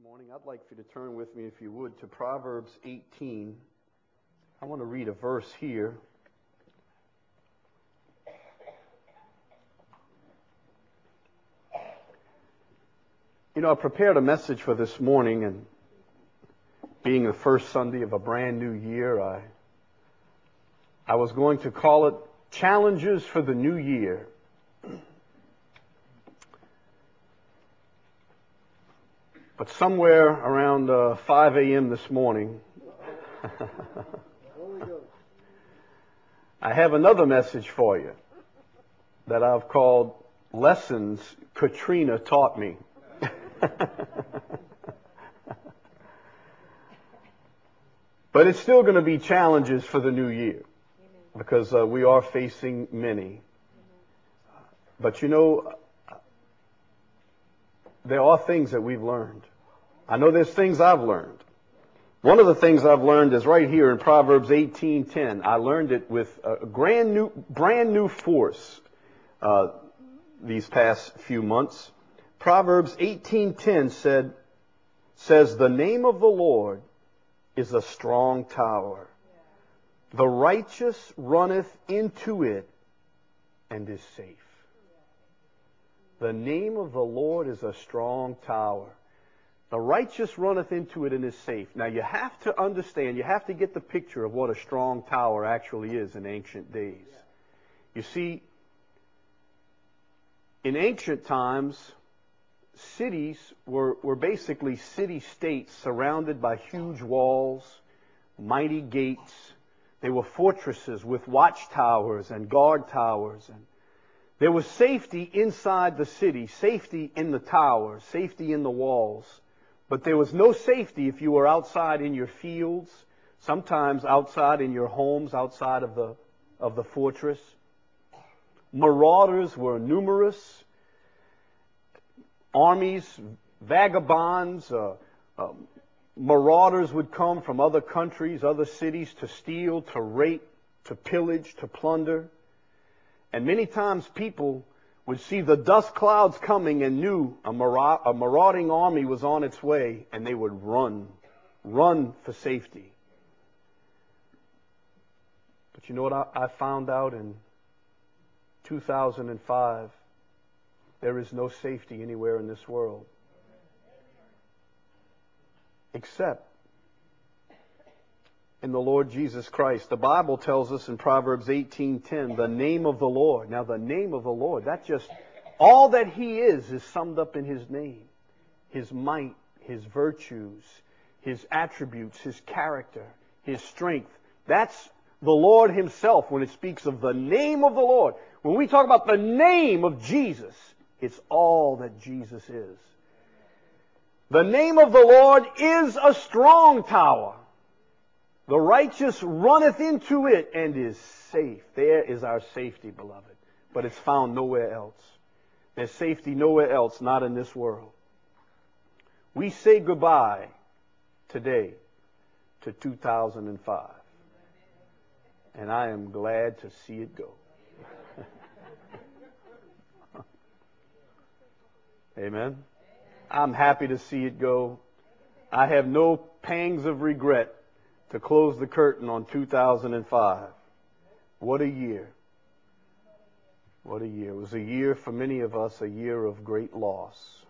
morning, I'd like for you to turn with me, if you would, to Proverbs 18. I want to read a verse here. I prepared a message for this morning, and being the first Sunday of a brand new year, I was going to call it Challenges for the New Year. But somewhere around 5 a.m. this morning, I have another message for you that I've called Lessons Katrina Taught Me. But it's still going to be challenges for the new year, because we are facing many. But there are things that we've learned. I know there's things I've learned. One of the things I've learned is right here in Proverbs 18:10. I learned it with a brand new force these past few months. Proverbs 18:10 says, "The name of the Lord is a strong tower. The righteous runneth into it and is safe." The name of the Lord is a strong tower. The righteous runneth into it and is safe. Now you have to understand, you have to get the picture of what a strong tower actually is in ancient days. You see, in ancient times, cities were basically city-states surrounded by huge walls, mighty gates. They were fortresses with watchtowers and guard towers. And there was safety inside the city, safety in the towers, safety in the walls. But there was no safety if you were outside in your fields, sometimes outside in your homes, outside of the fortress. Marauders were numerous. Armies, vagabonds, marauders would come from other countries, other cities to steal, to rape, to pillage, to plunder. And many times people would see the dust clouds coming and knew a marauding army was on its way, and they would run for safety. But you know what I found out in 2005? There is no safety anywhere in this world except in the Lord Jesus Christ. The Bible tells us in Proverbs 18:10, the name of the Lord. Now the name of the Lord, that's just all that He is summed up in His name. His might, His virtues, His attributes, His character, His strength. That's the Lord Himself when it speaks of the name of the Lord. When we talk about the name of Jesus, it's all that Jesus is. The name of the Lord is a strong tower. The righteous runneth into it and is safe. There is our safety, beloved. But it's found nowhere else. There's safety nowhere else, not in this world. We say goodbye today to 2005. And I am glad to see it go. Amen. I'm happy to see it go. I have no pangs of regret to close the curtain on 2005. What a year. What a year. It was a year for many of us, a year of great loss.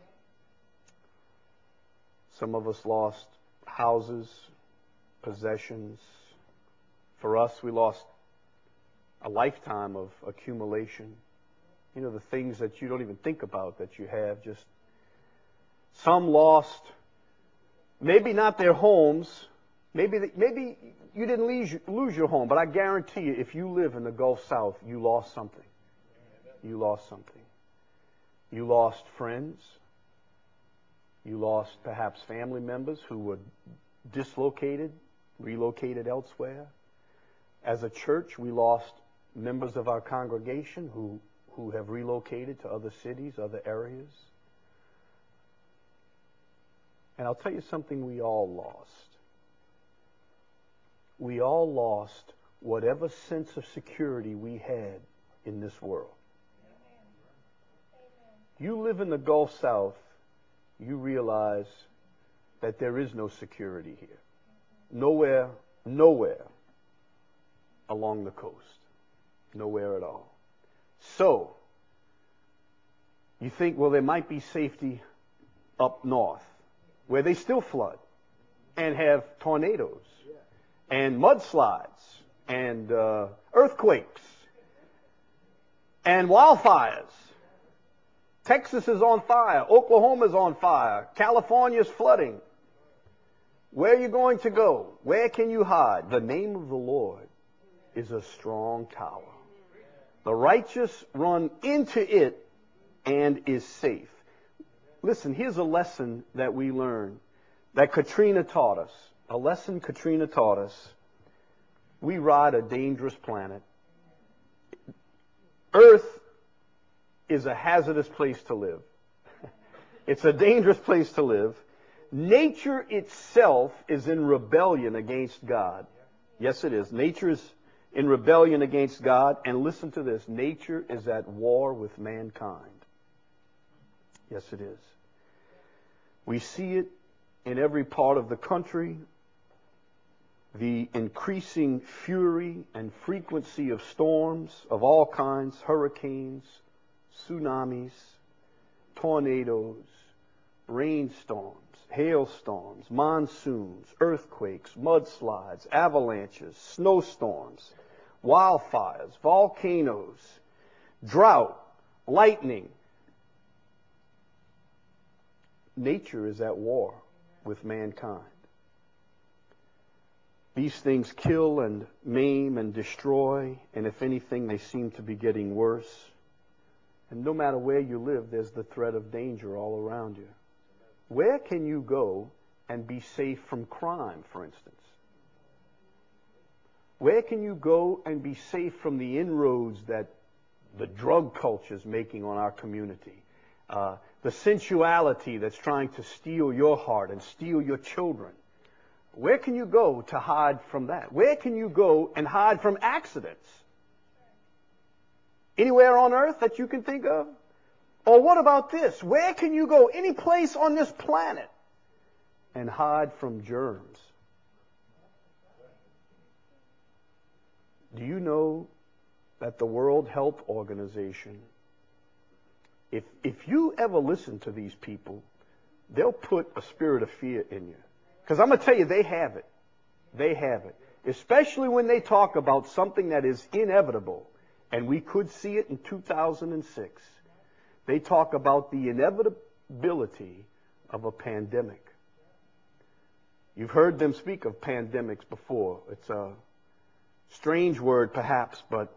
Some of us lost houses, possessions. For us, we lost a lifetime of accumulation. The things that you don't even think about that you have. Just some lost, maybe not their homes. Maybe you didn't lose your home, but I guarantee you, if you live in the Gulf South, you lost something. You lost something. You lost friends. You lost perhaps family members who were dislocated, relocated elsewhere. As a church, we lost members of our congregation who have relocated to other cities, other areas. And I'll tell you something we all lost. We all lost whatever sense of security we had in this world. You live in the Gulf South, you realize that there is no security here. Nowhere along the coast. Nowhere at all. So, you think, well, there might be safety up north, where they still flood and have tornadoes and mudslides and earthquakes and wildfires. Texas is on fire. Oklahoma's on fire. California's flooding. Where are you going to go? Where can you hide? The name of the Lord is a strong tower. The righteous run into it and is safe. Listen, here's a lesson that we learned that Katrina taught us. A lesson Katrina taught us. We ride a dangerous planet. Earth is a hazardous place to live. It's a dangerous place to live. Nature itself is in rebellion against God. Yes, it is. Nature is in rebellion against God. And listen to this. Nature is at war with mankind. Yes, it is. We see it in every part of the country. The increasing fury and frequency of storms of all kinds, hurricanes, tsunamis, tornadoes, rainstorms, hailstorms, monsoons, earthquakes, mudslides, avalanches, snowstorms, wildfires, volcanoes, drought, lightning. Nature is at war with mankind. These things kill and maim and destroy, and if anything, they seem to be getting worse. And no matter where you live, there's the threat of danger all around you. Where can you go and be safe from crime, for instance? Where can you go and be safe from the inroads that the drug culture is making on our community? The sensuality that's trying to steal your heart and steal your children. Where can you go to hide from that? Where can you go and hide from accidents? Anywhere on earth that you can think of? Or what about this? Where can you go any place on this planet and hide from germs? Do you know that the World Health Organization, if you ever listen to these people, they'll put a spirit of fear in you. Because I'm going to tell you, they have it. They have it. Especially when they talk about something that is inevitable. And we could see it in 2006. They talk about the inevitability of a pandemic. You've heard them speak of pandemics before. It's a strange word, perhaps, but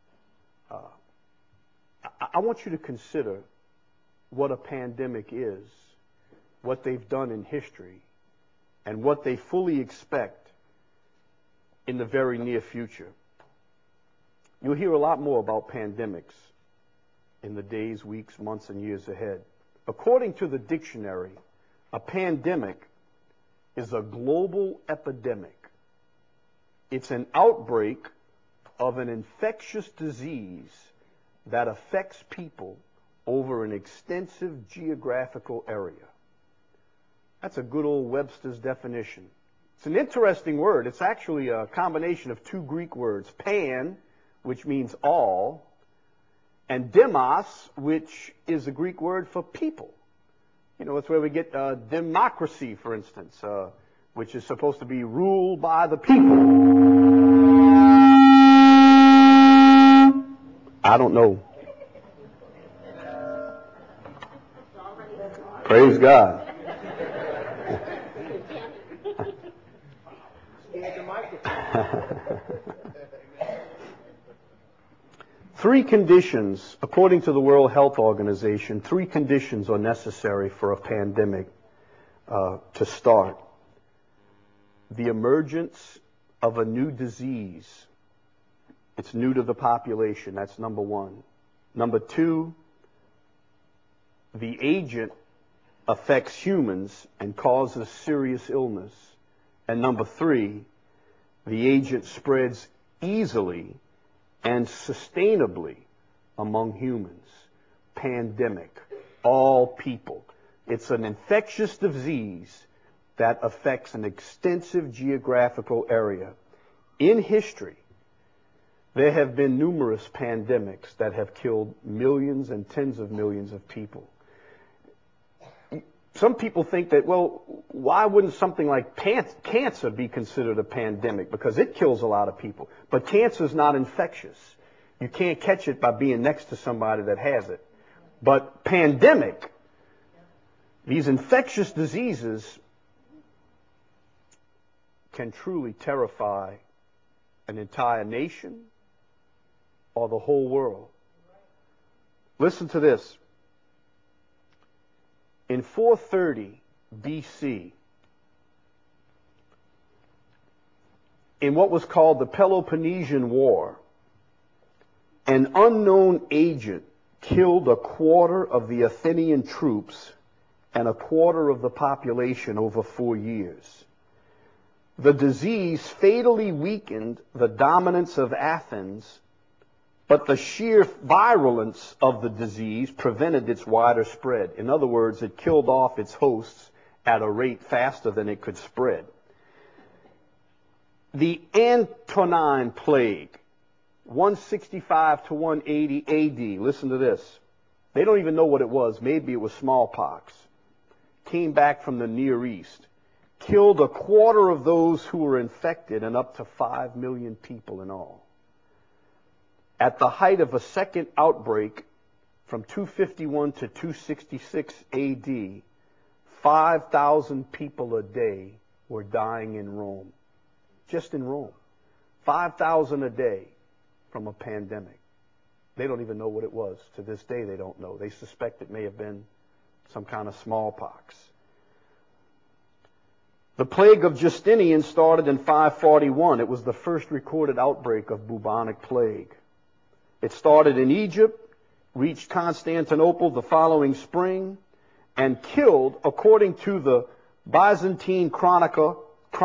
I want you to consider what a pandemic is, what they've done in history, and what they fully expect in the very near future. You'll hear a lot more about pandemics in the days, weeks, months, and years ahead. According to the dictionary, a pandemic is a global epidemic. It's an outbreak of an infectious disease that affects people over an extensive geographical area. That's a good old Webster's definition. It's an interesting word. It's actually a combination of two Greek words, pan, which means all, and demos, which is a Greek word for people. You know, it's where we get democracy, for instance, which is supposed to be ruled by the people. I don't know. Praise God. Three conditions, according to the World Health Organization, three conditions are necessary for a pandemic to start. The emergence of a new disease. It's new to the population. That's number one. Number two, the agent affects humans and causes serious illness. And number three, the agent spreads easily and sustainably among humans. Pandemic. All people. It's an infectious disease that affects an extensive geographical area. In history, there have been numerous pandemics that have killed millions and tens of millions of people. Some people think that, well, why wouldn't something like cancer be considered a pandemic? Because it kills a lot of people. But cancer is not infectious. You can't catch it by being next to somebody that has it. But pandemic, these infectious diseases can truly terrify an entire nation or the whole world. Listen to this. In 430 BC, in what was called the Peloponnesian War, an unknown agent killed a quarter of the Athenian troops and a quarter of the population over 4 years. The disease fatally weakened the dominance of Athens, but the sheer virulence of the disease prevented its wider spread. In other words, it killed off its hosts at a rate faster than it could spread. The Antonine Plague, 165 to 180 AD, listen to this. They don't even know what it was. Maybe it was smallpox. Came back from the Near East. Killed a quarter of those who were infected and up to 5 million people in all. At the height of a second outbreak from 251 to 266 AD, 5,000 people a day were dying in Rome. Just in Rome. 5,000 a day from a pandemic. They don't even know what it was. To this day, they don't know. They suspect it may have been some kind of smallpox. The plague of Justinian started in 541. It was the first recorded outbreak of bubonic plague. It started in Egypt, reached Constantinople the following spring, and killed, according to the Byzantine chronicler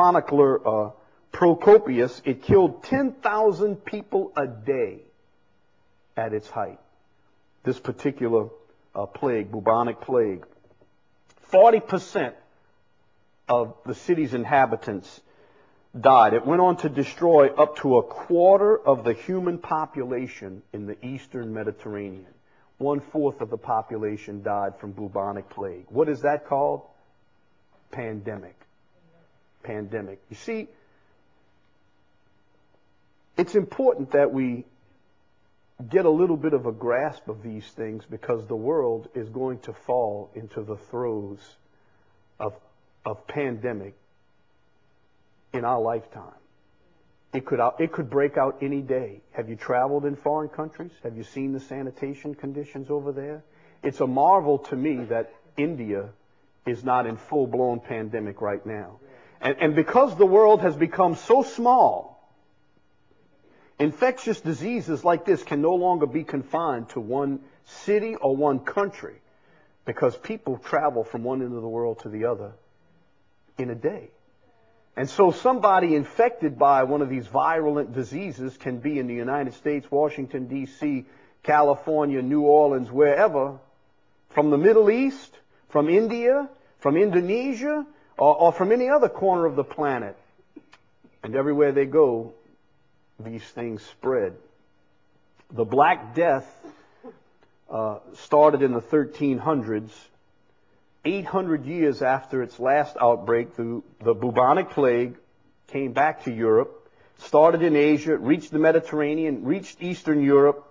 Procopius, it killed 10,000 people a day at its height. This particular plague, bubonic plague. 40% of the city's inhabitants died. It went on to destroy up to a quarter of the human population in the eastern Mediterranean. 1/4 of the population died from bubonic plague. What is that called? Pandemic. Pandemic. You see, it's important that we get a little bit of a grasp of these things because the world is going to fall into the throes of pandemic in our lifetime. It could break out any day. Have you traveled in foreign countries? Have you seen the sanitation conditions over there? It's a marvel to me that India is not in full-blown pandemic right now. And because the world has become so small, infectious diseases like this can no longer be confined to one city or one country because people travel from one end of the world to the other in a day. And so somebody infected by one of these virulent diseases can be in the United States, Washington, D.C., California, New Orleans, wherever, from the Middle East, from India, from Indonesia, or from any other corner of the planet. And everywhere they go, these things spread. The Black Death started in the 1300s. 800 years after its last outbreak, the bubonic plague came back to Europe, started in Asia, reached the Mediterranean, reached Eastern Europe.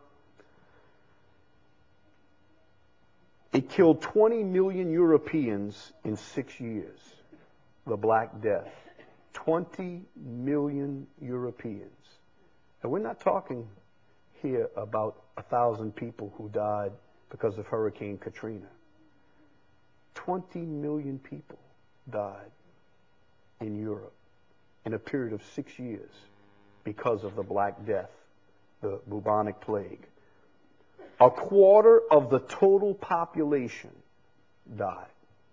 It killed 20 million Europeans in 6 years, the Black Death. 20 million Europeans. And we're not talking here about 1,000 people who died because of Hurricane Katrina. 20 million people died in Europe in a period of 6 years because of the Black Death, the bubonic plague. A quarter of the total population died.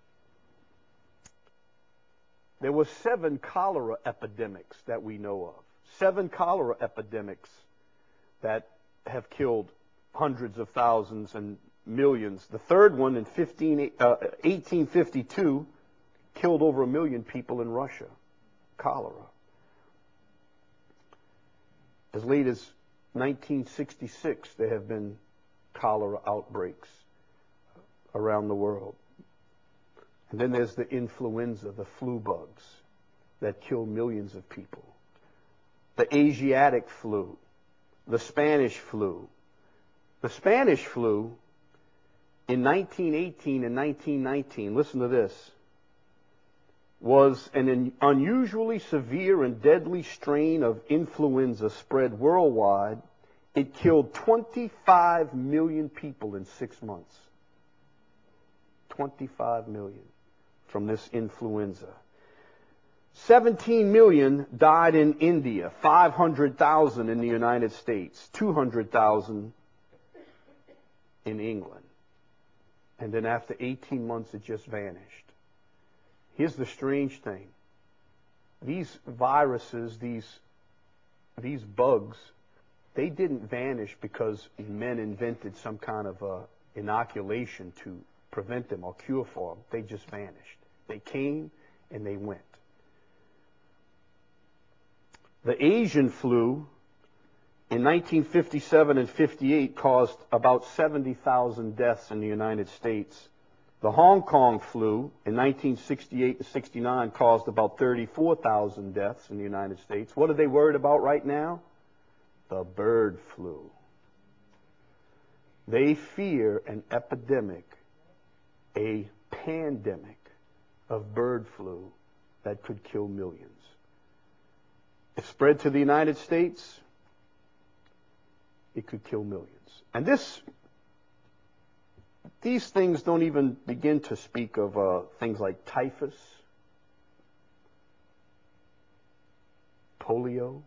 There were 7 cholera epidemics that we know of. 7 cholera epidemics that have killed hundreds of thousands and millions. The third one in 1852 killed over 1 million people in Russia. Cholera. As late as 1966, there have been cholera outbreaks around the world. And then there's the influenza, the flu bugs that kill millions of people. The Asiatic flu, the Spanish flu. The Spanish flu in 1918 and 1919, listen to this, was an unusually severe and deadly strain of influenza spread worldwide. It killed 25 million people in 6 months. 25 million from this influenza. 17 million died in India, 500,000 in the United States, 200,000 in England. And then after 18 months, it just vanished. Here's the strange thing. These viruses, these bugs, they didn't vanish because men invented some kind of inoculation to prevent them or cure for them. They just vanished. They came and they went. The Asian flu in 1957 and 58 caused about 70,000 deaths in the United States. The Hong Kong flu in 1968 to 69 caused about 34,000 deaths in the United States. What are they worried about right now? The bird flu. They fear an epidemic, a pandemic of bird flu that could kill millions. If spread to the United States, it could kill millions. And these things don't even begin to speak of things like typhus, polio,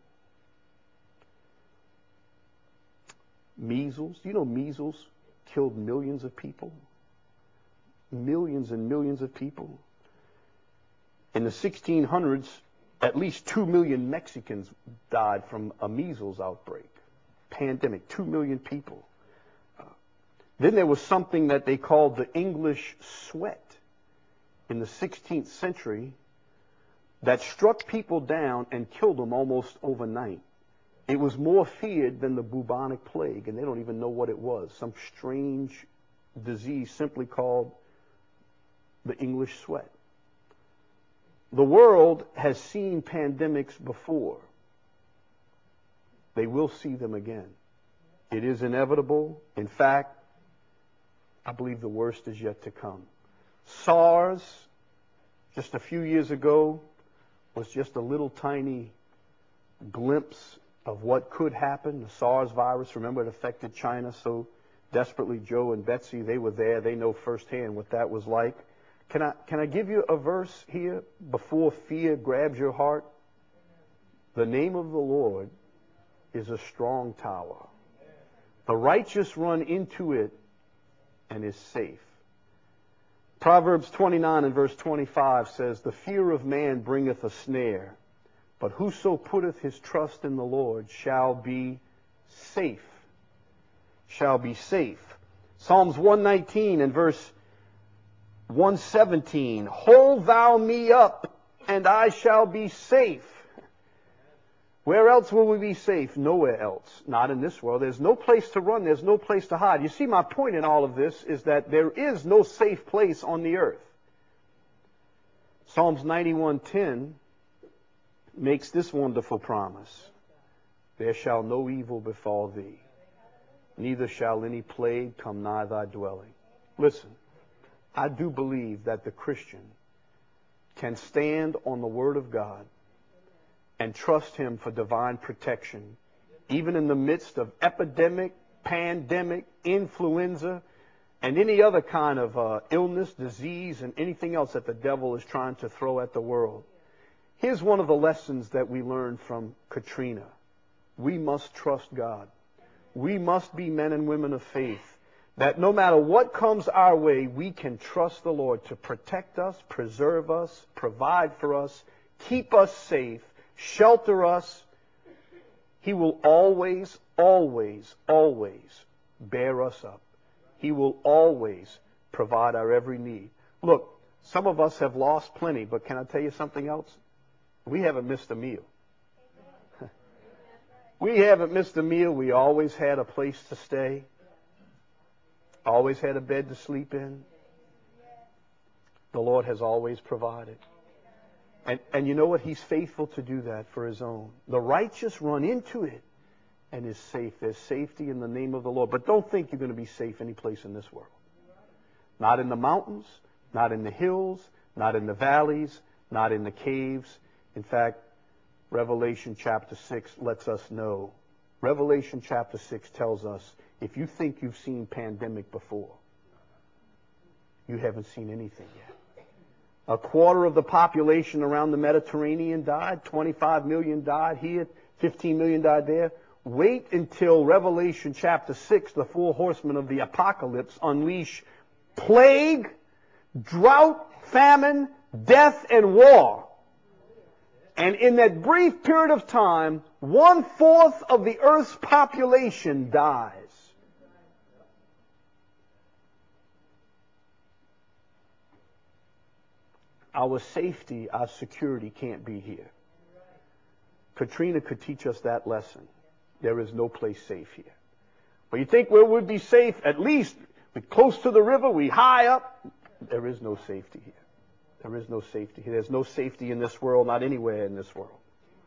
measles. Do you know measles killed millions of people? Millions and millions of people. In the 1600s, at least 2 million Mexicans died from a measles outbreak. Pandemic, 2 million people. Then there was something that they called the English sweat in the 16th century that struck people down and killed them almost overnight. It was more feared than the bubonic plague, and they don't even know what it was. Some strange disease simply called the English sweat. The world has seen pandemics before. They will see them again. It is inevitable. In fact, I believe the worst is yet to come. SARS, just a few years ago, was just a little tiny glimpse of what could happen. The SARS virus, remember, it affected China so desperately. Joe and Betsy, they were there. They know firsthand what that was like. Can I give you a verse here before fear grabs your heart? The name of the Lord is a strong tower. The righteous run into it and is safe. Proverbs 29 and verse 25 says, the fear of man bringeth a snare, but whoso putteth his trust in the Lord shall be safe. Shall be safe. Psalms 119 and verse 117, hold thou me up, and I shall be safe. Where else will we be safe? Nowhere else. Not in this world. There's no place to run. There's no place to hide. You see, my point in all of this is that there is no safe place on the earth. Psalms 91:10 makes this wonderful promise. There shall no evil befall thee, neither shall any plague come nigh thy dwelling. Listen, I do believe that the Christian can stand on the Word of God and trust Him for divine protection, even in the midst of epidemic, pandemic, influenza, and any other kind of illness, disease, and anything else that the devil is trying to throw at the world. Here's one of the lessons that we learned from Katrina. We must trust God. We must be men and women of faith, that no matter what comes our way, we can trust the Lord to protect us, preserve us, provide for us, keep us safe, shelter us. He will always, always, always bear us up. He will always provide our every need. Look, Some of us have lost plenty, but can I tell you something else? We haven't missed a meal. We haven't missed a meal. We always had a place to stay. Always had a bed to sleep in. The Lord has always provided. And you know what? He's faithful to do that for His own. The righteous run into it and is safe. There's safety in the name of the Lord. But don't think you're going to be safe any place in this world. Not in the mountains, not in the hills, not in the valleys, not in the caves. In fact, Revelation chapter 6 lets us know. Revelation chapter 6 tells us, if you think you've seen pandemic before, you haven't seen anything yet. A quarter of the population around the Mediterranean died. 25 million died here. 15 million died there. Wait until Revelation chapter 6, the four horsemen of the apocalypse unleash plague, drought, famine, death, and war. And in that brief period of time, 1/4 of the earth's population dies. Our safety, our security can't be here. Katrina could teach us that lesson. There is no place safe here. Well, you think where we'd be safe? At least we're close to the river, we high up. There is no safety here. There is no safety here. There's no safety in this world, not anywhere in this world.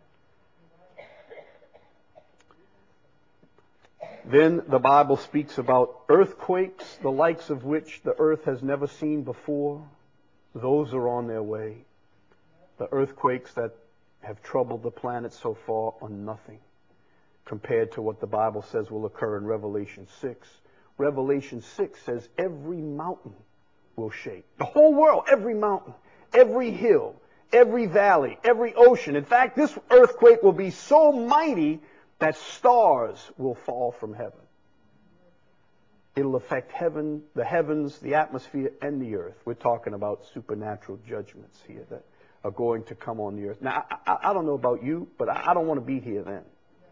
Then the Bible speaks about earthquakes, the likes of which the earth has never seen before. Those are on their way. The earthquakes that have troubled the planet so far are nothing compared to what the Bible says will occur in Revelation 6. Revelation 6 says every mountain will shake. The whole world, every mountain, every hill, every valley, every ocean. In fact, this earthquake will be so mighty that stars will fall from heaven. It'll affect heaven, the heavens, the atmosphere, and the earth. We're talking about supernatural judgments here that are going to come on the earth. Now, I don't know about you, but I don't want to be here then.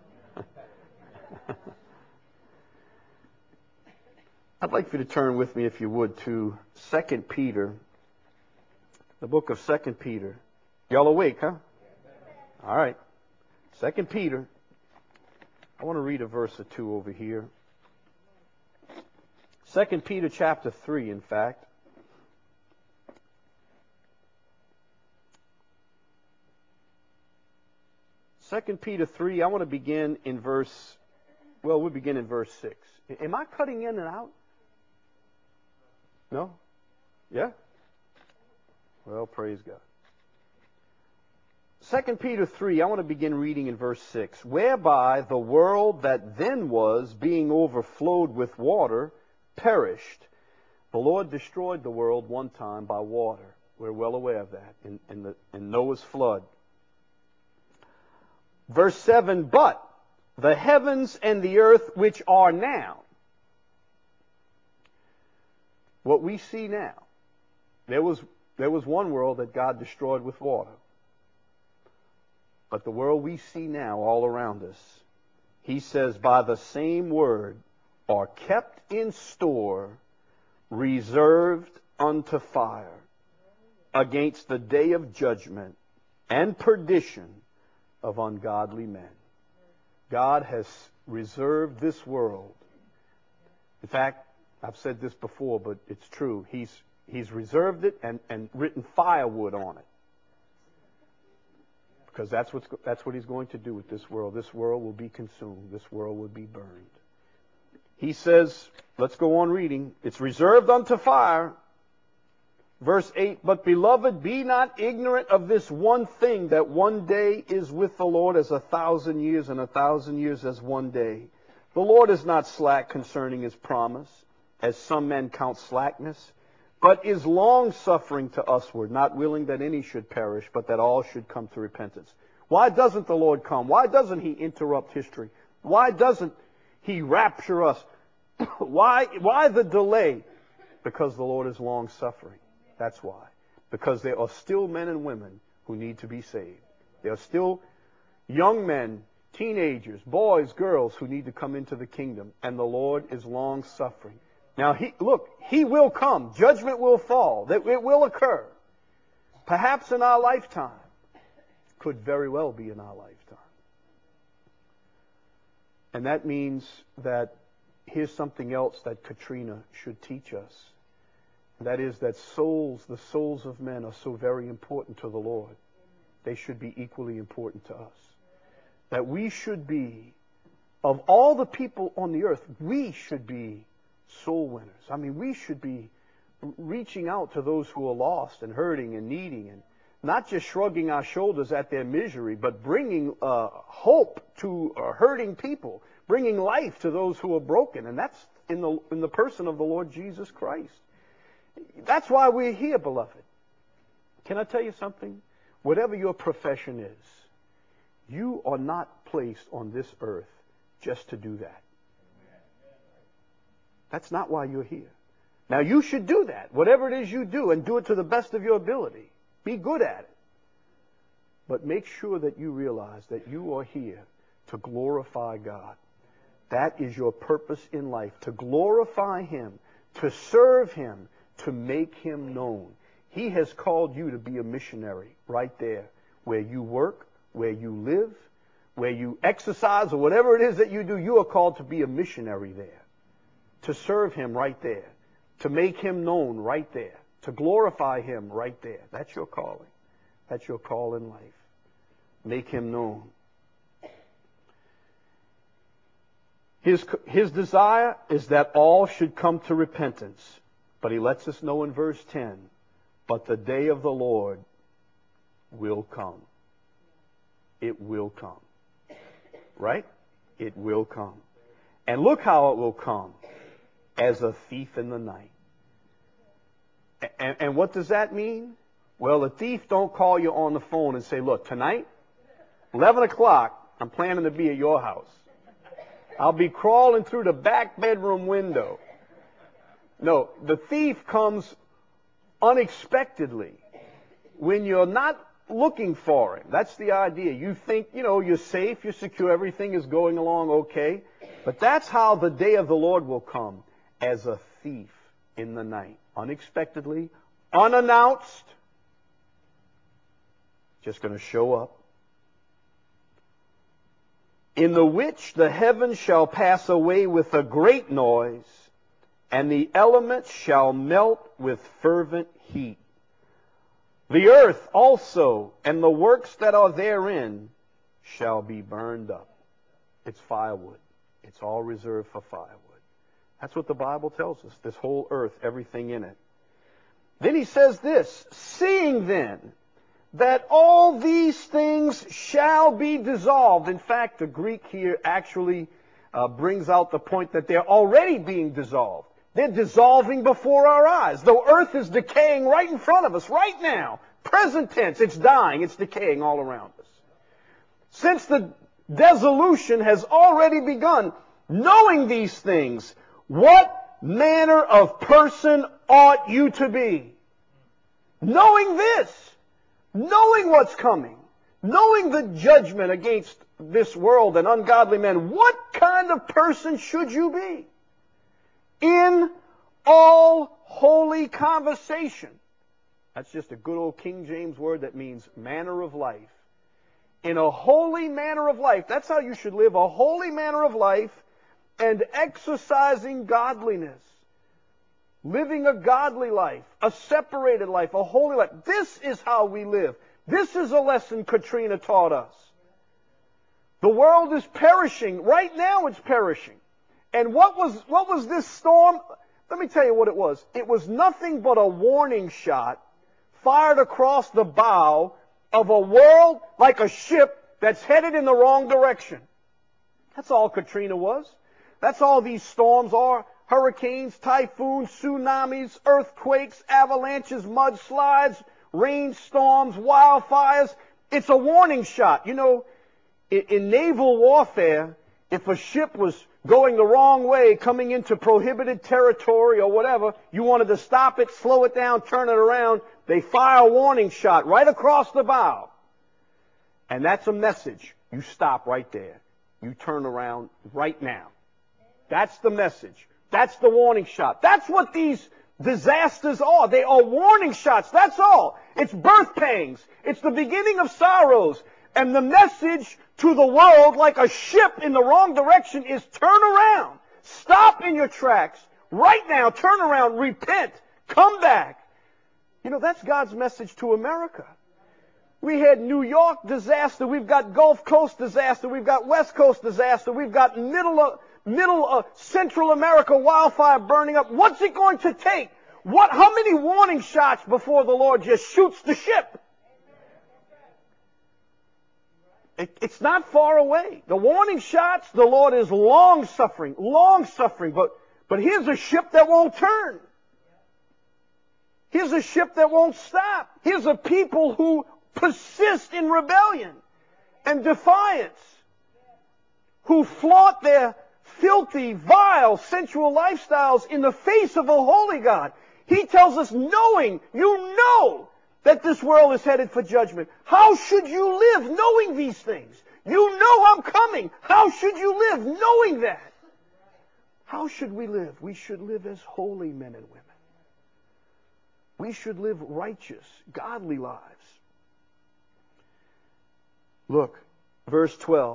I'd like for you to turn with me, if you would, to 2 Peter, the book of 2 Peter. Y'all awake, huh? All right. 2 Peter. I want to read a verse or two over here. 2 Peter chapter 3, in fact. Second Peter 3, I want to begin in verse, we'll begin in verse 6. Am I cutting in and out? No? Yeah? Well, praise God. 2 Peter 3, I want to begin reading in verse 6. Whereby the world that then was, being overflowed with water, perished. The Lord destroyed the world one time by water. We're well aware of that in Noah's flood. Verse 7, but the heavens and the earth which are now, what we see now, there was one world that God destroyed with water. But the world we see now all around us, He says, by the same word, are kept in store, reserved unto fire, against the day of judgment and perdition of ungodly men. God has reserved this world. In fact, I've said this before, but it's true. He's reserved it and written firewood on it. Because that's what He's going to do with this world. This world will be consumed. This world will be burned. He says, let's go on reading. It's reserved unto fire. Verse 8, but beloved, be not ignorant of this one thing, that one day is with the Lord as 1,000 years, and 1,000 years as one day. The Lord is not slack concerning His promise, as some men count slackness, but is long-suffering to usward, not willing that any should perish, but that all should come to repentance. Why doesn't the Lord come? Why doesn't He interrupt history? Why doesn't He rapture us? Why the delay? Because the Lord is long-suffering. That's why. Because there are still men and women who need to be saved. There are still young men, teenagers, boys, girls who need to come into the kingdom. And the Lord is long-suffering. Now, He will come. Judgment will fall. That it will occur. Perhaps in our lifetime. Could very well be in our lifetime. And that means that here's something else that Katrina should teach us. That is that the souls of men are so very important to the Lord. They should be equally important to us. That we should be, of all the people on the earth, we should be soul winners. I mean, we should be reaching out to those who are lost and hurting and needing, and not just shrugging our shoulders at their misery, but bringing hope to hurting people, bringing life to those who are broken. And that's in the person of the Lord Jesus Christ. That's why we're here, beloved. Can I tell you something? Whatever your profession is, you are not placed on this earth just to do that. That's not why you're here. Now, you should do that, whatever it is you do, and do it to the best of your ability. Be good at it. But make sure that you realize that you are here to glorify God. That is your purpose in life, to glorify Him, to serve Him, to make Him known. He has called you to be a missionary right there, where you work, where you live, where you exercise, or whatever it is that you do. You are called to be a missionary there, to serve Him right there, to make Him known right there, to glorify Him right there. That's your calling. That's your call in life. Make Him known. His desire is that all should come to repentance. But He lets us know in verse 10, but the day of the Lord will come. It will come. Right? It will come. And look how it will come. As a thief in the night. And what does that mean? Well, a thief don't call you on the phone and say, look, tonight, 11 o'clock, I'm planning to be at your house. I'll be crawling through the back bedroom window. No, the thief comes unexpectedly when you're not looking for him. That's the idea. You think, you're safe, you're secure, everything is going along okay. But that's how the day of the Lord will come, as a thief in the night. Unexpectedly, unannounced, just going to show up. In the which the heavens shall pass away with a great noise, and the elements shall melt with fervent heat. The earth also and the works that are therein shall be burned up. It's firewood. It's all reserved for firewood. That's what the Bible tells us. This whole earth, everything in it. Then he says this, seeing then that all these things shall be dissolved. In fact, the Greek here actually brings out the point that they're already being dissolved. They're dissolving before our eyes. The earth is decaying right in front of us, right now. Present tense, it's dying, it's decaying all around us. Since the dissolution has already begun, knowing these things, what manner of person ought you to be? Knowing this, knowing what's coming, knowing the judgment against this world and ungodly men, what kind of person should you be? In all holy conversation. That's just a good old King James word that means manner of life. In a holy manner of life. That's how you should live, a holy manner of life, and exercising godliness. Living a godly life, a separated life, a holy life. This is how we live. This is a lesson Katrina taught us. The world is perishing. Right now it's perishing. And what was this storm? Let me tell you what it was. It was nothing but a warning shot fired across the bow of a world like a ship that's headed in the wrong direction. That's all Katrina was. That's all these storms are. Hurricanes, typhoons, tsunamis, earthquakes, avalanches, mudslides, rainstorms, wildfires. It's a warning shot. In naval warfare, if a ship was going the wrong way, coming into prohibited territory or whatever, you wanted to stop it, slow it down, turn it around, they fire a warning shot right across the bow. And that's a message. You stop right there. You turn around right now. That's the message. That's the warning shot. That's what these disasters are. They are warning shots. That's all. It's birth pangs. It's the beginning of sorrows. And the message to the world, like a ship in the wrong direction, is turn around. Stop in your tracks. Right now, turn around, repent, come back. You know, that's God's message to America. We had New York disaster. We've got Gulf Coast disaster. We've got West Coast disaster. We've got Central America wildfire burning up. What's it going to take? How many warning shots before the Lord just shoots the ship? It's not far away. The warning shots, the Lord is long-suffering, but here's a ship that won't turn. Here's a ship that won't stop. Here's a people who persist in rebellion and defiance, who flaunt their filthy, vile, sensual lifestyles in the face of a holy God. He tells us, you know that this world is headed for judgment. How should you live knowing these things? You know I'm coming. How should you live knowing that? How should we live? We should live as holy men and women. We should live righteous, godly lives. Look, verse 12.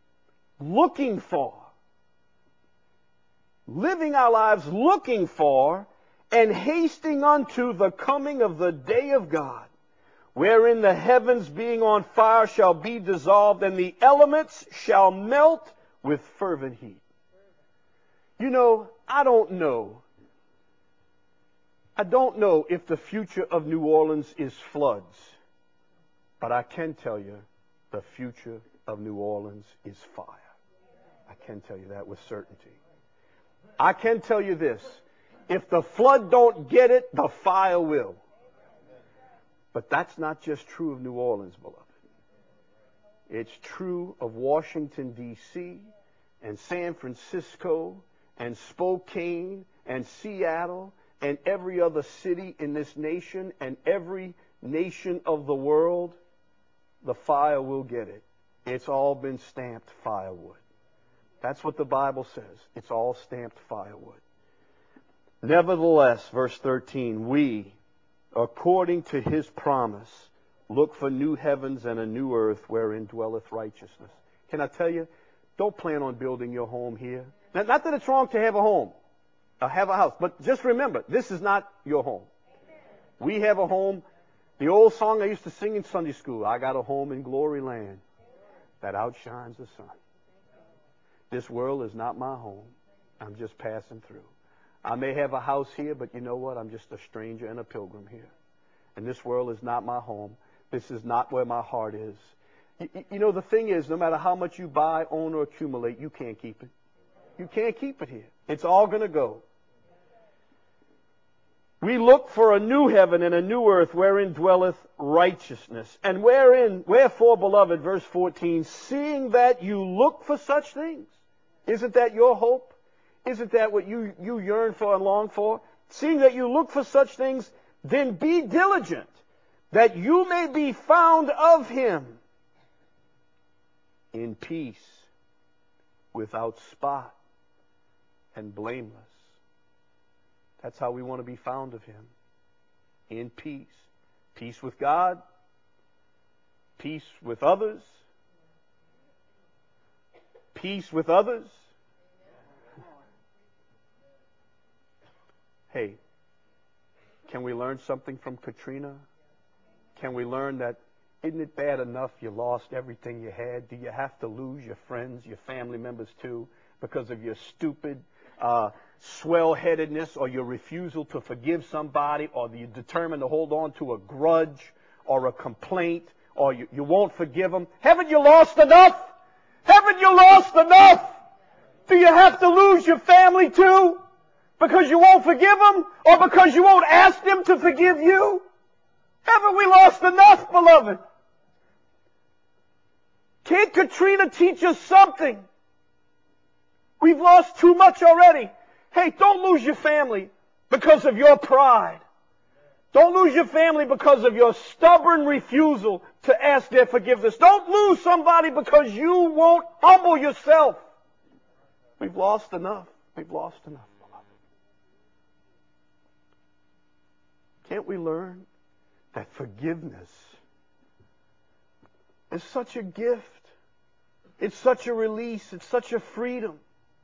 Living our lives looking for and hasting unto the coming of the day of God, wherein the heavens being on fire shall be dissolved, and the elements shall melt with fervent heat. You know, I don't know if the future of New Orleans is floods, but I can tell you the future of New Orleans is fire. I can tell you that with certainty. I can tell you this. If the flood don't get it, the fire will. But that's not just true of New Orleans, beloved. It's true of Washington, D.C., and San Francisco, and Spokane, and Seattle, and every other city in this nation, and every nation of the world. The fire will get it. It's all been stamped firewood. That's what the Bible says. It's all stamped firewood. Nevertheless, verse 13, we, according to His promise, look for new heavens and a new earth wherein dwelleth righteousness. Can I tell you, don't plan on building your home here. Now, not that it's wrong to have a home, have a house, but just remember, this is not your home. We have a home. The old song I used to sing in Sunday school, I got a home in glory land that outshines the sun. This world is not my home. I'm just passing through. I may have a house here, but you know what? I'm just a stranger and a pilgrim here. And this world is not my home. This is not where my heart is. You know, the thing is, no matter how much you buy, own, or accumulate, you can't keep it. You can't keep it here. It's all going to go. We look for a new heaven and a new earth wherein dwelleth righteousness. And wherefore, beloved, verse 14, seeing that you look for such things. Isn't that your hope? Isn't that what you yearn for and long for? Seeing that you look for such things, then be diligent, that you may be found of Him in peace, without spot, and blameless. That's how we want to be found of Him. In peace. Peace with God. Peace with others. Peace with others. Hey, can we learn something from Katrina? Can we learn that isn't it bad enough you lost everything you had? Do you have to lose your friends, your family members too, because of your stupid swell-headedness or your refusal to forgive somebody, or you're determined to hold on to a grudge or a complaint, or you won't forgive them? Haven't you lost enough? Haven't you lost enough? Do you have to lose your family too? Because you won't forgive them, or because you won't ask them to forgive you? Haven't we lost enough, beloved? Can't Katrina teach us something? We've lost too much already. Hey, don't lose your family because of your pride. Don't lose your family because of your stubborn refusal to ask their forgiveness. Don't lose somebody because you won't humble yourself. We've lost enough. We've lost enough, beloved. Can't we learn that forgiveness is such a gift? It's such a release. It's such a freedom.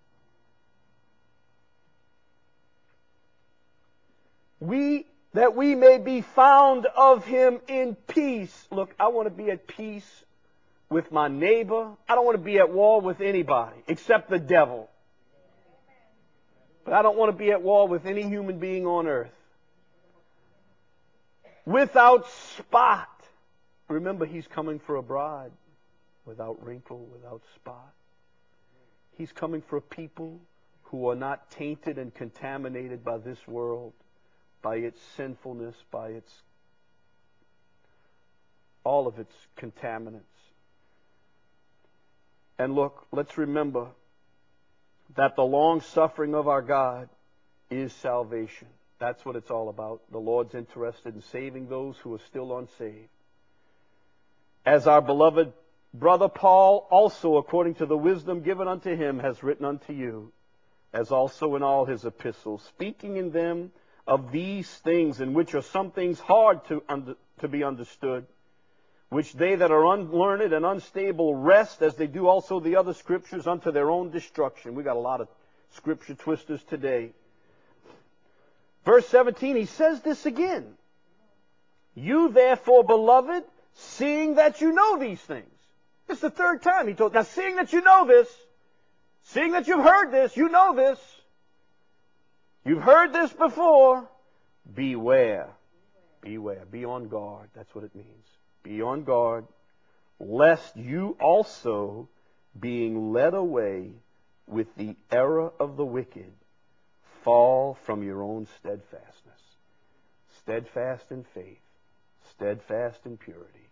That we may be found of Him in peace. Look, I want to be at peace with my neighbor. I don't want to be at war with anybody except the devil. But I don't want to be at war with any human being on earth. Without spot. Remember, He's coming for a bride without wrinkle, without spot. He's coming for a people who are not tainted and contaminated by this world, by its sinfulness, by all of its contaminants. And look, let's remember that the long suffering of our God is salvation. That's what it's all about. The Lord's interested in saving those who are still unsaved. As our beloved brother Paul also, according to the wisdom given unto him, has written unto you, as also in all his epistles, speaking in them of these things, in which are some things hard to be understood, which they that are unlearned and unstable wrest, as they do also the other scriptures, unto their own destruction. We got a lot of scripture twisters today. Verse 17, he says this again. You therefore, beloved, seeing that you know these things. This is the third time he told. Now, seeing that you know this, seeing that you've heard this, you know this, you've heard this before, beware. Beware. Be on guard. That's what it means. Be on guard, lest you also, being led away with the error of the wicked, fall from your own steadfastness. Steadfast in faith, steadfast in purity,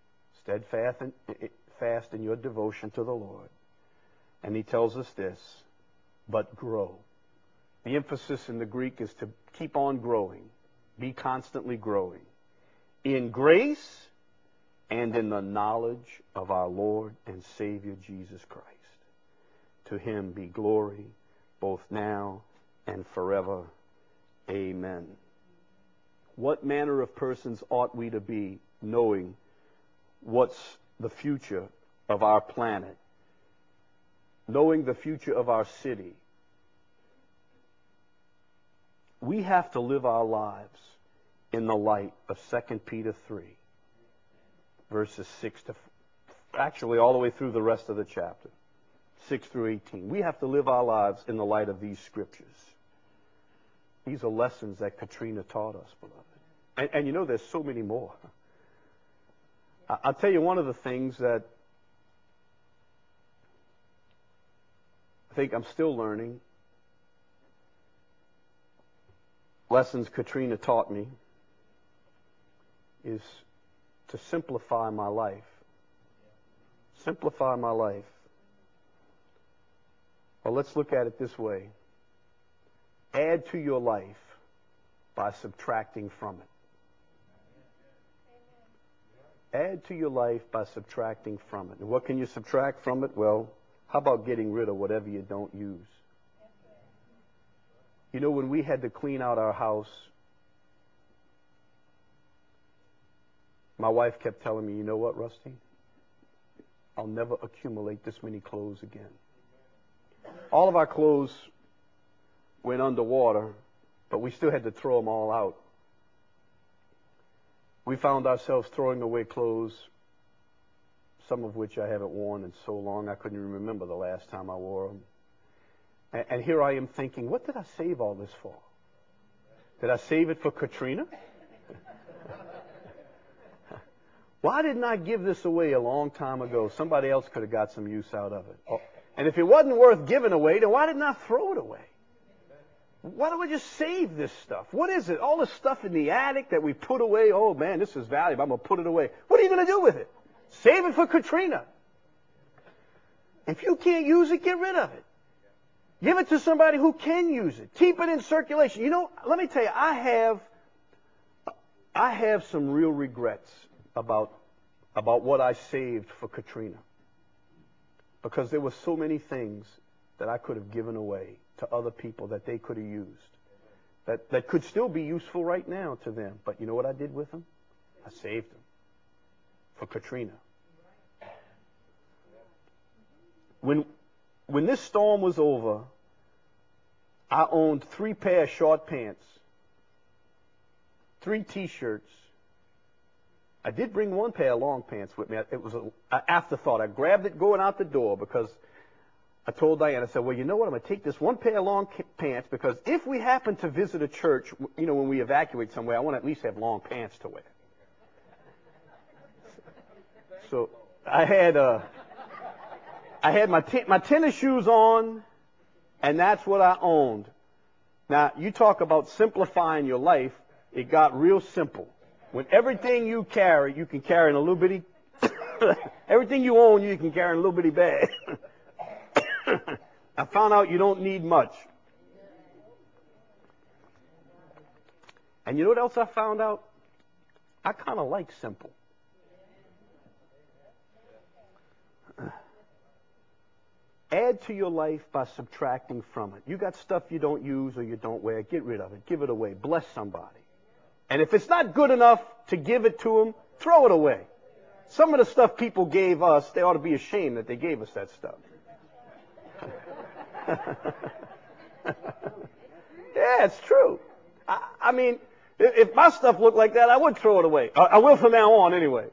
steadfast in your devotion to the Lord. And he tells us this, but grow. The emphasis in the Greek is to keep on growing. Be constantly growing. In grace and in the knowledge of our Lord and Savior Jesus Christ. To Him be glory, both now and forever. Amen. What manner of persons ought we to be, knowing what's the future of our planet, knowing the future of our city? We have to live our lives in the light of 2 Peter 3, verses 6 to, actually all the way through the rest of the chapter, 6 through 18. We have to live our lives in the light of these scriptures. These are lessons that Katrina taught us, beloved. And you know, there's so many more. I'll tell you one of the things that I think I'm still learning. Lessons Katrina taught me is to simplify my life. Simplify my life. Well, let's look at it this way. Add to your life by subtracting from it. Add to your life by subtracting from it. And what can you subtract from it? Well, how about getting rid of whatever you don't use? You know, when we had to clean out our house, my wife kept telling me, you know what, Rusty? I'll never accumulate this many clothes again. All of our clothes went underwater, but we still had to throw them all out. We found ourselves throwing away clothes, some of which I haven't worn in so long I couldn't even remember the last time I wore them. And here I am thinking, what did I save all this for? Did I save it for Katrina? Why didn't I give this away a long time ago? Somebody else could have got some use out of it. Oh, and if it wasn't worth giving away, then why didn't I throw it away? Why don't we just save this stuff? What is it? All this stuff in the attic that we put away. Oh, man, this is valuable. I'm going to put it away. What are you going to do with it? Save it for Katrina. If you can't use it, get rid of it. Give it to somebody who can use it. Keep it in circulation. You know, let me tell you, I have some real regrets about what I saved for Katrina. Because there were so many things that I could have given away to other people that they could have used. that could still be useful right now to them. But you know what I did with them? I saved them for Katrina. When this storm was over, I owned 3 pair of short pants, 3 T-shirts. I did bring 1 pair of long pants with me. It was an afterthought. I grabbed it going out the door because I told Diane, I said, well, you know what? I'm going to take this 1 pair of long pants because if we happen to visit a church, you know, when we evacuate somewhere, I want to at least have long pants to wear. So I had my tennis shoes on, and that's what I owned. Now, you talk about simplifying your life. It got real simple. When everything you carry, you can carry in a little bitty, everything you own, you can carry in a little bitty bag. I found out you don't need much. And you know what else I found out? I kind of like simple. Add to your life by subtracting from it. You got stuff you don't use or you don't wear, get rid of it. Give it away. Bless somebody. And if it's not good enough to give it to them, throw it away. Some of the stuff people gave us, they ought to be ashamed that they gave us that stuff. Yeah, it's true. I mean, if my stuff looked like that, I would throw it away. I will from now on anyway.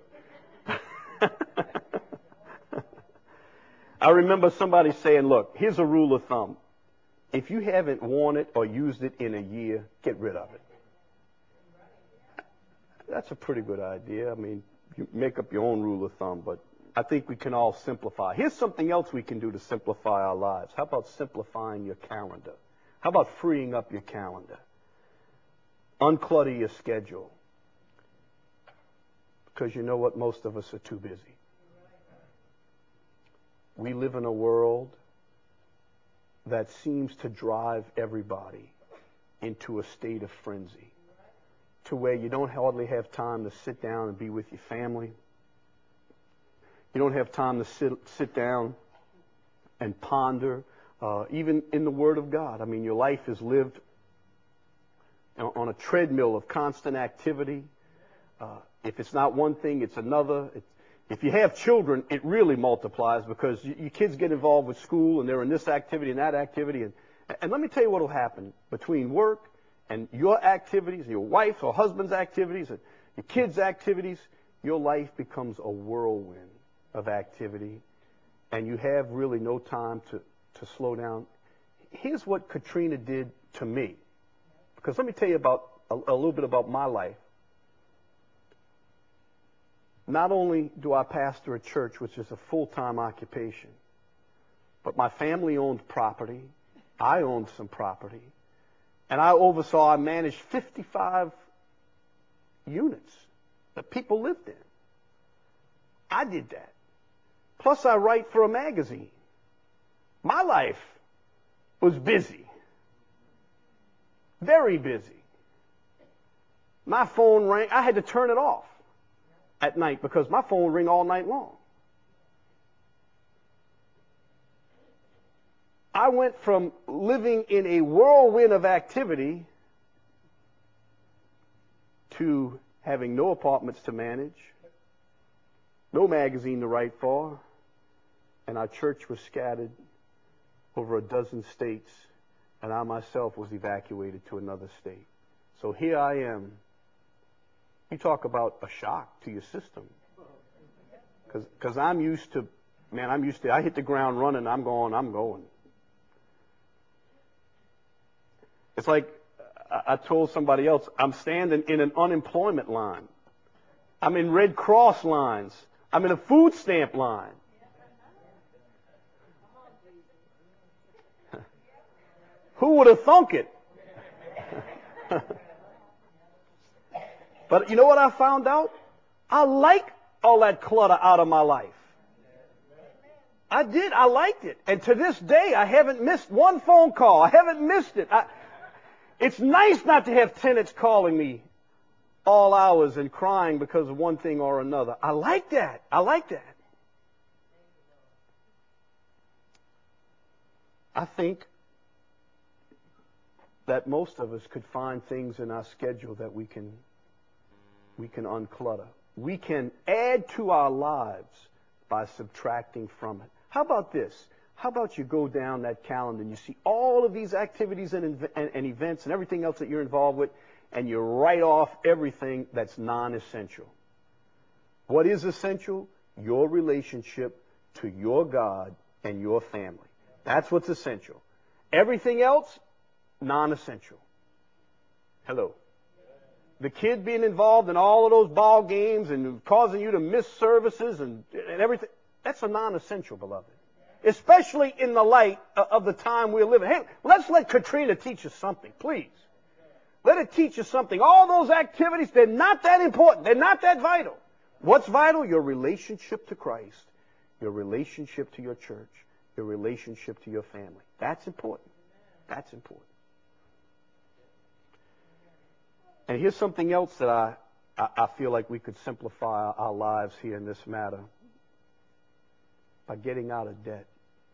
I remember somebody saying, look, here's a rule of thumb. If you haven't worn it or used it in a year, get rid of it. That's a pretty good idea. I mean, you make up your own rule of thumb, but I think we can all simplify. Here's something else we can do to simplify our lives. How about simplifying your calendar? How about freeing up your calendar? Unclutter your schedule. Because you know what? Most of us are too busy. We live in a world that seems to drive everybody into a state of frenzy, to where you don't hardly have time to sit down and be with your family. You don't have time to sit down and ponder, even in the Word of God. I mean, your life is lived on a treadmill of constant activity. If it's not one thing, it's another. If you have children, it really multiplies because your kids get involved with school and they're in this activity and that activity. And let me tell you what will happen between work and your activities, and your wife's or husband's activities, and your kids' activities. Your life becomes a whirlwind of activity, and you have really no time to slow down. Here's what Katrina did to me, because let me tell you about a little bit about my life. Not only do I pastor a church, which is a full-time occupation, but my family owned property. I owned some property. And I managed 55 units that people lived in. I did that. Plus I write for a magazine. My life was busy. Very busy. My phone rang. I had to turn it off at night because my phone would ring all night long. I went from living in a whirlwind of activity to having no apartments to manage, no magazine to write for, and our church was scattered over a dozen states, and I myself was evacuated to another state. So here I am. You talk about a shock to your system. Because I'm used to, I hit the ground running, I'm going. It's like I told somebody else, I'm standing in an unemployment line. I'm in Red Cross lines. I'm in a food stamp line. Who would have thunk it? But you know what I found out? I like all that clutter out of my life. I did. I liked it. And to this day, I haven't missed one phone call. I haven't missed it. It's nice not to have tenants calling me all hours and crying because of one thing or another. I like that. I like that. I think that most of us could find things in our schedule that we can unclutter. We can add to our lives by subtracting from it. How about this? How about you go down that calendar and you see all of these activities and events and everything else that you're involved with, and you write off everything that's non-essential. What is essential? Your relationship to your God and your family. That's what's essential. Everything else, non-essential. Hello. The kid being involved in all of those ball games and causing you to miss services and everything, that's a non-essential, beloved. Especially in the light of the time we're living. Hey, let's let Katrina teach us something, please. Let it teach us something. All those activities, they're not that important. They're not that vital. What's vital? Your relationship to Christ, your relationship to your church, your relationship to your family. That's important. That's important. And here's something else that I feel like we could simplify our lives here in this matter. By getting out of debt.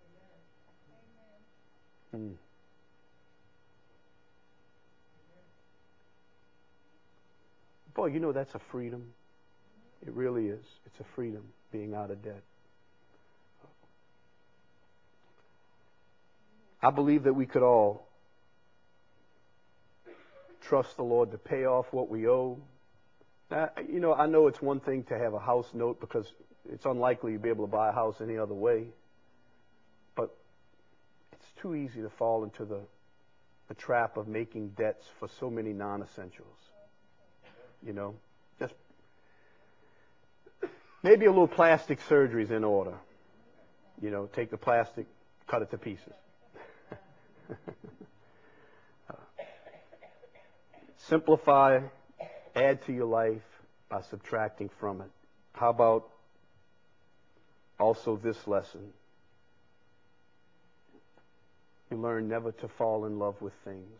Boy, you know that's a freedom. It really is. It's a freedom, being out of debt. I believe that we could all trust the Lord to pay off what we owe. Now, I know it's one thing to have a house note because it's unlikely you'll be able to buy a house any other way. But it's too easy to fall into the trap of making debts for so many non-essentials. Just maybe a little plastic surgery's in order. Take the plastic, cut it to pieces. Simplify, add to your life by subtracting from it. How about also this lesson? You learn never to fall in love with things.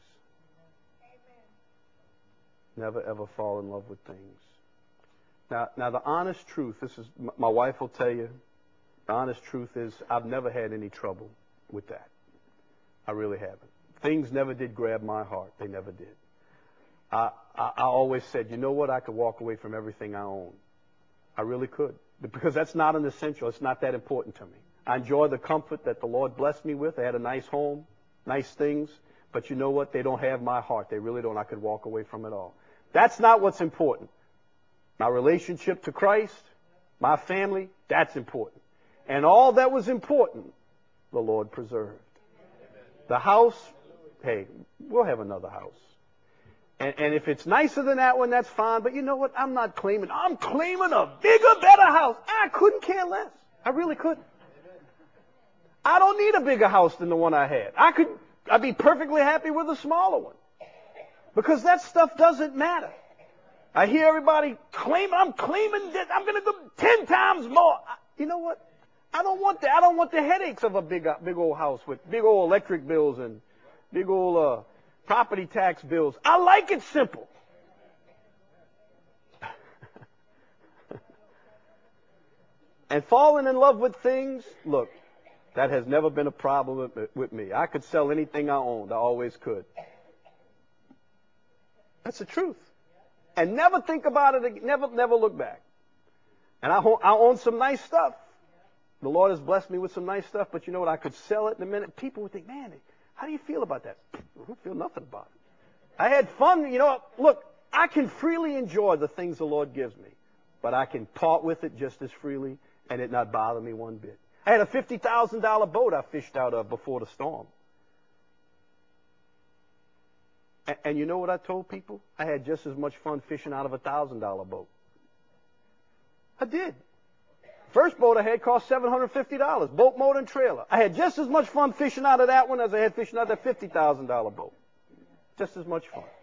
Never ever fall in love with things. Now the honest truth, my wife will tell you, the honest truth is I've never had any trouble with that. I really haven't. Things never did grab my heart. They never did. I always said, you know what? I could walk away from everything I own. I really could. Because that's not an essential. It's not that important to me. I enjoy the comfort that the Lord blessed me with. I had a nice home, nice things. But you know what? They don't have my heart. They really don't. I could walk away from it all. That's not what's important. My relationship to Christ, my family, that's important. And all that was important, the Lord preserved. The house, hey, we'll have another house. And if it's nicer than that one, that's fine. But you know what? I'm claiming a bigger, better house. I couldn't care less. I really couldn't. I don't need a bigger house than the one I had. I'd be perfectly happy with a smaller one. Because that stuff doesn't matter. I hear everybody I'm claiming that I'm going to go 10 times more. You know what? I don't want that. I don't want the headaches of a big old house with big old electric bills and big old property tax bills. I like it simple. And falling in love with things, look, that has never been a problem with me. I could sell anything I owned. I always could. That's the truth. And never think about it. Never look back. And I own some nice stuff. The Lord has blessed me with some nice stuff, but you know what? I could sell it in a minute. People would think, man, how do you feel about that? I don't feel nothing about it. I had fun. Look, I can freely enjoy the things the Lord gives me, but I can part with it just as freely and it not bother me one bit. I had a $50,000 boat I fished out of before the storm. And you know what I told people? I had just as much fun fishing out of a $1,000 boat. I did. First boat I had cost $750, boat, motor, and trailer. I had just as much fun fishing out of that one as I had fishing out of that $50,000 boat. Just as much fun.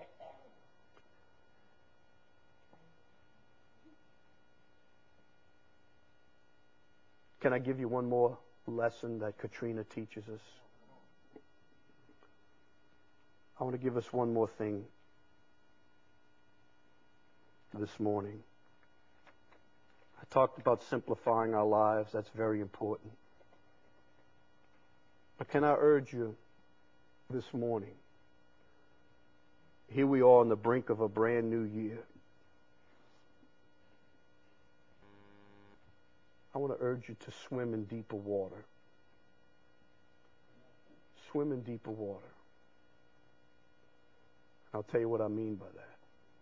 Can I give you one more lesson that Katrina teaches us? I want to give us one more thing this morning. I talked about simplifying our lives. That's very important. But can I urge you this morning Here we are on the brink of a brand new year. I want to urge you to swim in deeper water. Swim in deeper water. I'll tell you what I mean by that.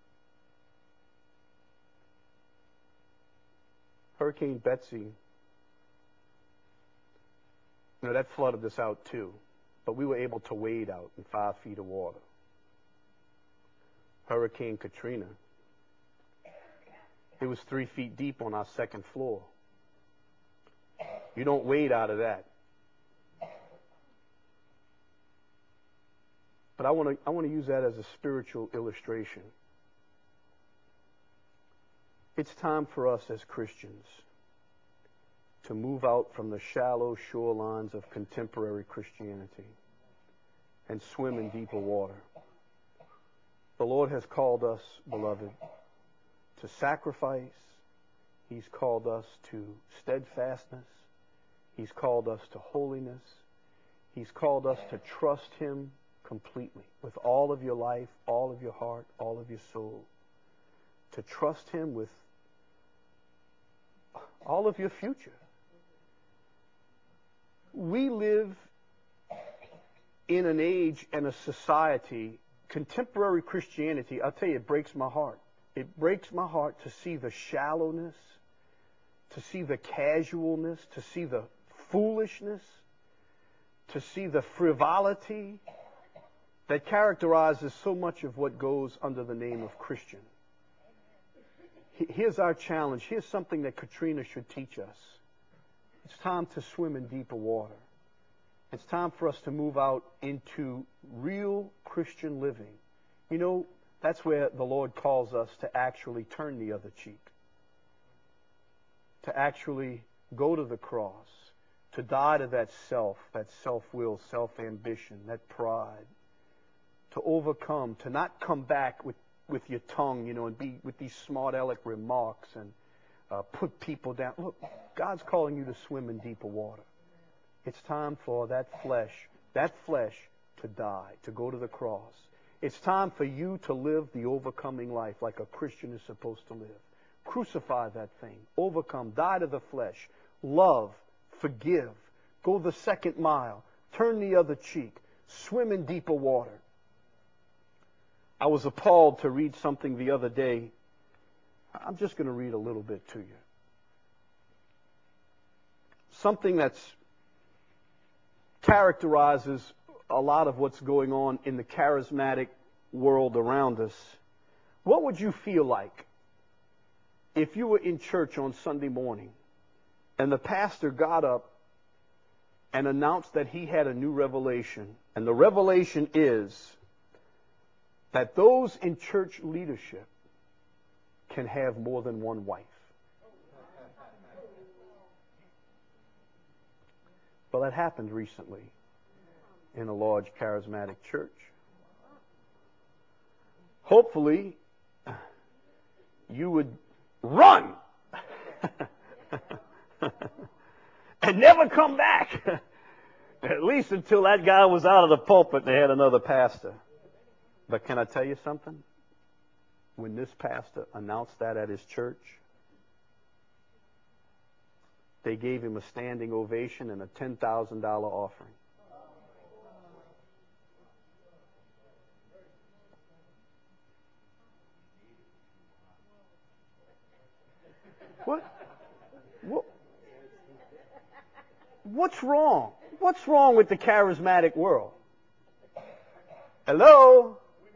Hurricane Betsy, that flooded us out too. But we were able to wade out in 5 feet of water. Hurricane Katrina, it was 3 feet deep on our second floor. You don't wade out of that. But I want to use that as a spiritual illustration. It's time for us as Christians to move out from the shallow shorelines of contemporary Christianity and swim in deeper water. The Lord has called us, beloved, to sacrifice. He's called us to steadfastness. He's called us to holiness. He's called us to trust Him completely with all of your life, all of your heart, all of your soul. To trust Him with all of your future. We live in an age and a society, contemporary Christianity, I'll tell you, it breaks my heart. It breaks my heart to see the shallowness, to see the casualness, to see the foolishness, to see the frivolity that characterizes so much of what goes under the name of Christian. Here's our challenge. Here's something that Katrina should teach us. It's time to swim in deeper water. It's time for us to move out into real Christian living. You know, that's where the Lord calls us to actually turn the other cheek. To actually go to the cross. To die to that self-will, self-ambition, that pride. To overcome, to not come back with your tongue, and be with these smart aleck remarks and put people down. Look, God's calling you to swim in deeper water. It's time for that flesh to die, to go to the cross. It's time for you to live the overcoming life like a Christian is supposed to live. Crucify that thing. Overcome. Die to the flesh. Love. Forgive. Go the second mile. Turn the other cheek. Swim in deeper water. I was appalled to read something the other day. I'm just going to read a little bit to you. Something that's characterizes a lot of what's going on in the charismatic world around us. What would you feel like if you were in church on Sunday morning and the pastor got up and announced that he had a new revelation, and the revelation is that those in church leadership can have more than one wife? Well, that happened recently in a large charismatic church. Hopefully, you would run and never come back, at least until that guy was out of the pulpit and they had another pastor. But can I tell you something? When this pastor announced that at his church, they gave him a standing ovation and a $10,000 offering. What's wrong? What's wrong with the charismatic world? Hello?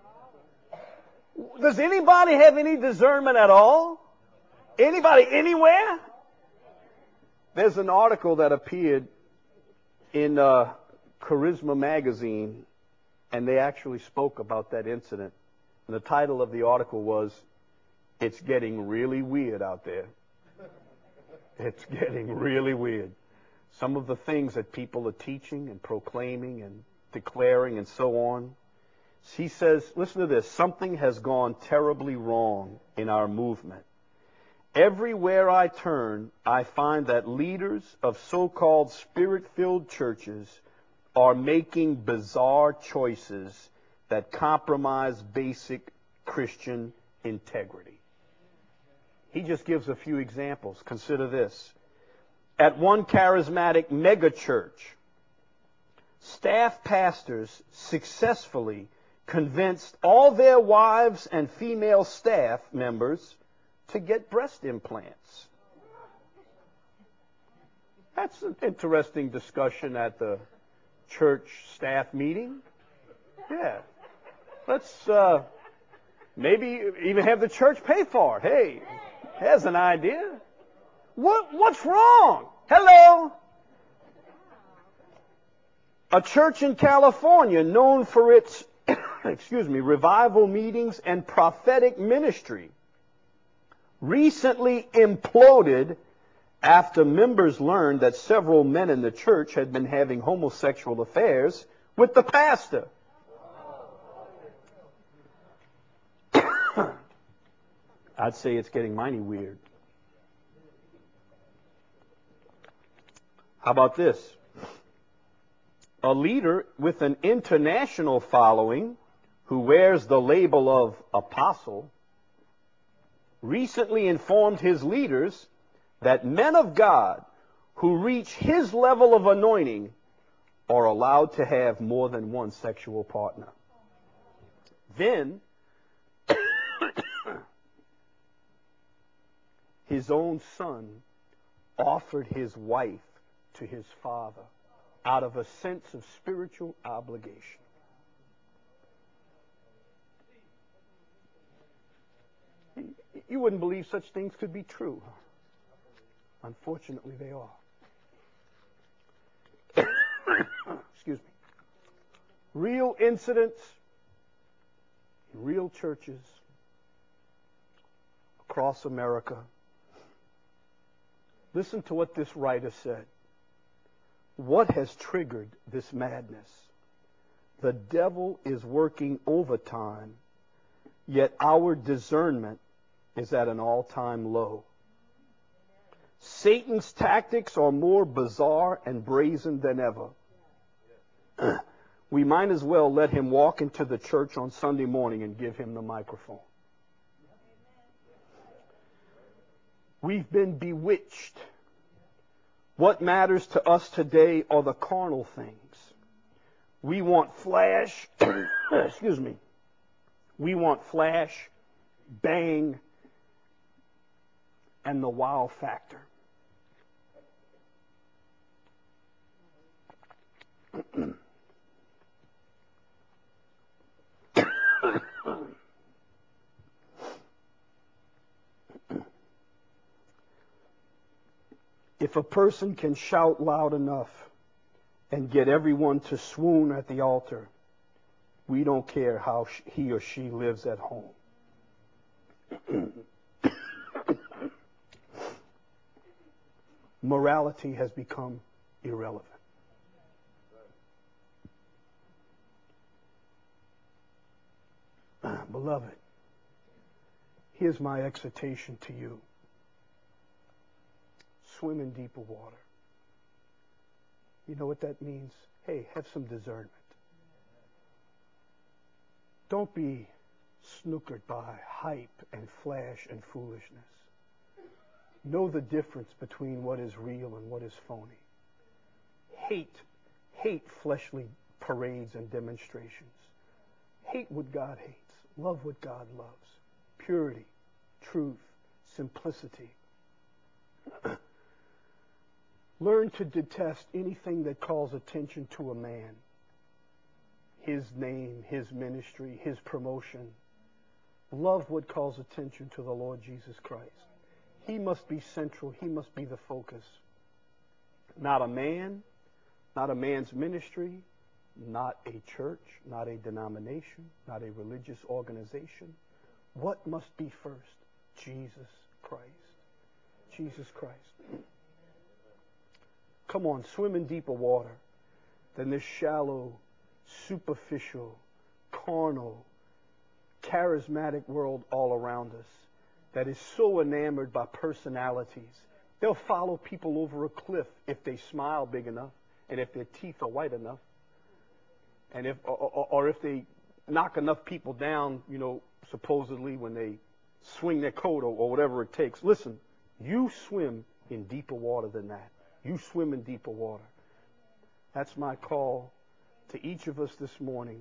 Does anybody have any discernment at all? Anybody anywhere? There's an article that appeared in Charisma magazine, and they actually spoke about that incident. And the title of the article was, "It's Getting Really Weird Out There." It's getting really weird. Some of the things that people are teaching and proclaiming and declaring and so on. He says, listen to this, something has gone terribly wrong in our movement. Everywhere I turn, I find that leaders of so-called spirit-filled churches are making bizarre choices that compromise basic Christian integrity. He just gives a few examples. Consider this. At one charismatic megachurch, staff pastors successfully convinced all their wives and female staff members to get breast implants. That's an interesting discussion at the church staff meeting. Yeah. Let's maybe even have the church pay for it. Hey, there's an idea. What's wrong? Hello? A church in California known for its revival meetings and prophetic ministry recently imploded after members learned that several men in the church had been having homosexual affairs with the pastor. I'd say it's getting mighty weird. How about this? A leader with an international following who wears the label of apostle recently informed his leaders that men of God who reach his level of anointing are allowed to have more than one sexual partner. Then, his own son offered his wife to his father out of a sense of spiritual obligation. You wouldn't believe such things could be true. Unfortunately, they are. Excuse me. Real incidents in real churches across America. Listen to what this writer said. What has triggered this madness? The devil is working overtime, yet our discernment is at an all-time low. Satan's tactics are more bizarre and brazen than ever. We might as well let him walk into the church on Sunday morning and give him the microphone. We've been bewitched. What matters to us today are the carnal things. We want flash, we want flash, bang, and the wow factor. If a person can shout loud enough and get everyone to swoon at the altar, we don't care how he or she lives at home. Morality has become irrelevant. Beloved, here's my exhortation to you. Swim in deeper water. You know what that means? Hey, have some discernment. Don't be snookered by hype and flash and foolishness. Know the difference between what is real and what is phony. Hate fleshly parades and demonstrations. Hate what God hates. Love what God loves. Purity, truth, simplicity. Learn to detest anything that calls attention to a man. His name, his ministry, his promotion. Love what calls attention to the Lord Jesus Christ. He must be central. He must be the focus. Not a man, not a man's ministry, not a church, not a denomination, not a religious organization. What must be first? Jesus Christ. Jesus Christ. Come on, swim in deeper water than this shallow, superficial, carnal, charismatic world all around us that is so enamored by personalities. They'll follow people over a cliff if they smile big enough and if their teeth are white enough and if they knock enough people down, supposedly when they swing their coat or whatever it takes. Listen, you swim in deeper water than that. You swim in deeper water. That's my call to each of us this morning.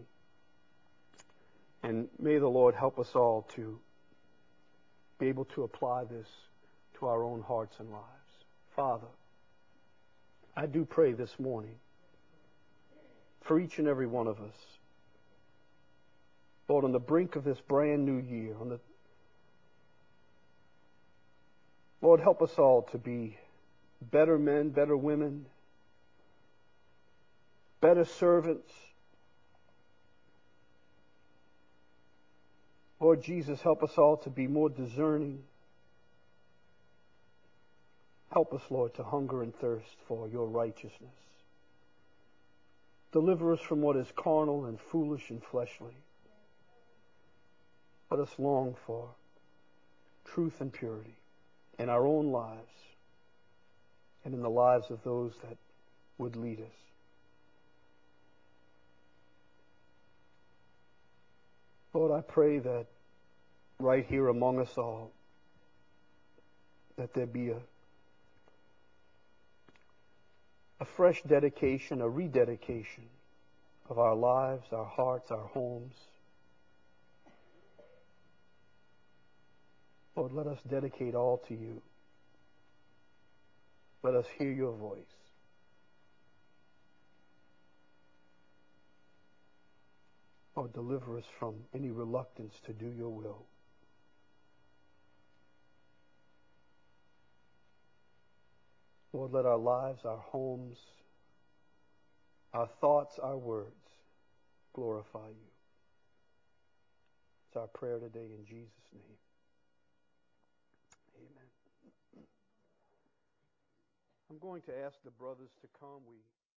And may the Lord help us all to be able to apply this to our own hearts and lives. Father, I do pray this morning for each and every one of us. Lord, on the brink of this brand new year, Lord, help us all to be better men, better women, better servants. Lord Jesus, help us all to be more discerning. Help us, Lord, to hunger and thirst for your righteousness. Deliver us from what is carnal and foolish and fleshly. Let us long for truth and purity in our own lives and in the lives of those that would lead us. Lord, I pray that right here among us all, that there be a fresh dedication, a rededication of our lives, our hearts, our homes. Lord, let us dedicate all to you. Let us hear your voice. Lord, deliver us from any reluctance to do your will. Lord, let our lives, our homes, our thoughts, our words glorify you. It's our prayer today in Jesus' name. Amen. I'm going to ask the brothers to come.